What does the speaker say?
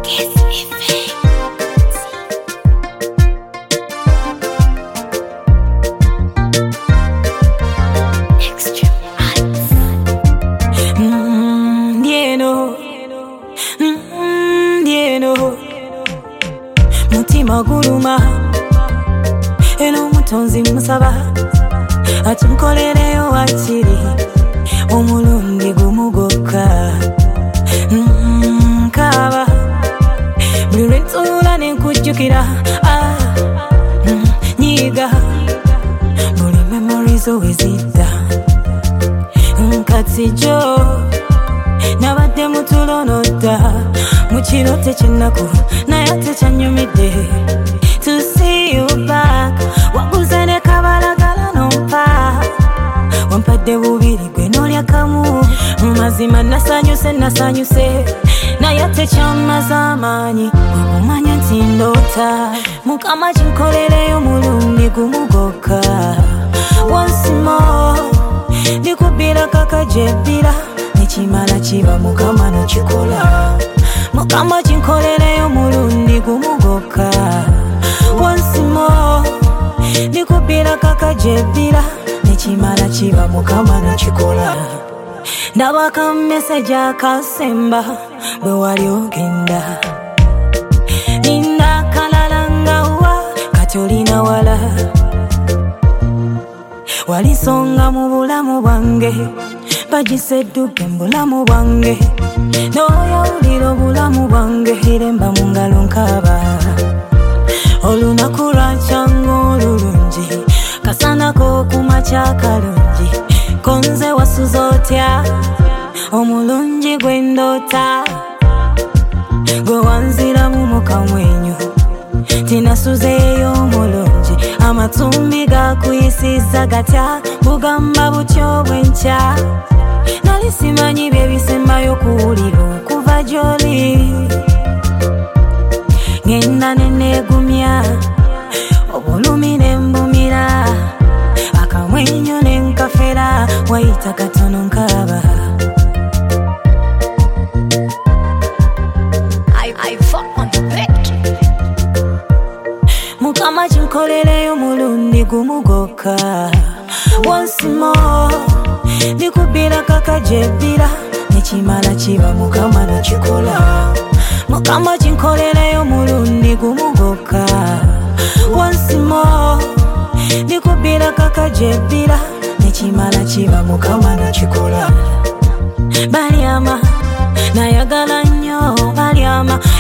Mutima guluma eno mutonzi musaba atunkolereyo wakiri omulundi gumugoka nkaba buli lwentula nenkujjukira nyiga buli memories owezidda nkatijo nabadde mutulonodda mukiro tekinaku naye tekyanyumidde to see you back waguze ne kabalagala nompa wampadde bubiri gwe nolya kamu mazima nasanyuse naye tekyamaze amaanyi okumanya nti ndoota mukama kinkolereyo mulundi gumugoka once more ndikubbira kakajebbira nekimala kiba mukama nokikola mukama kinkolereyo mulundi gumugoka once more ndikubbira kakajebbira nekimala kiba mukama nokikola ndabaka message akasemba bwe wali ogenda nina kalalangawa katolina wala walisonga mu bulamu bwange bagisedduke mu bulamu bwange n'oyawulira obulamu bwange iremba mu ngalo nkaba olunaku lwakyanga olulungi kasanako kumakya kalungi konze wasuza otya omulungi gwe ndoota gwe wanziramu mu kamwenyu tinasuzeeyo omulungi amatumbi gakuyisiza gatya bugamba butyo bwenkya nali simanyi bye bisembayo kuwulira okuva gy'oli ngenda neneegumya obulumi ne mbumira akamwenyo ne nkafera wayita katono nkaba mukama kinkolereyo mulundi gumugoka once more ndikubbira kakajebbira nekimala kiba mukama nokikola mukama kinkolereyo mulundi gumugoka once more ndikubbira kakajebbira nekimala kiba mukama nokikola balyama nayagala nnyo balyama